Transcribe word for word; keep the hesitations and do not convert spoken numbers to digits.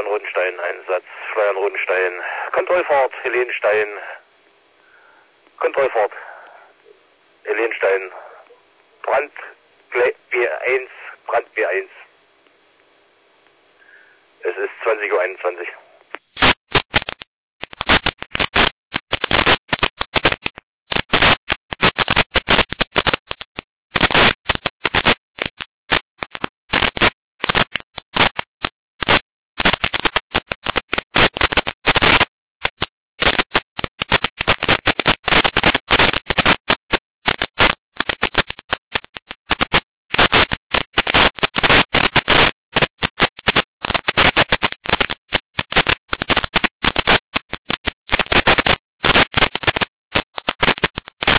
Rodenstein, Einsatz, Florian Rodenstein, Kontrollfahrt, Helenstein, Kontrollfahrt, Helenstein, Brand B eins, Brand B eins. Es ist zwanzig Uhr einundzwanzig.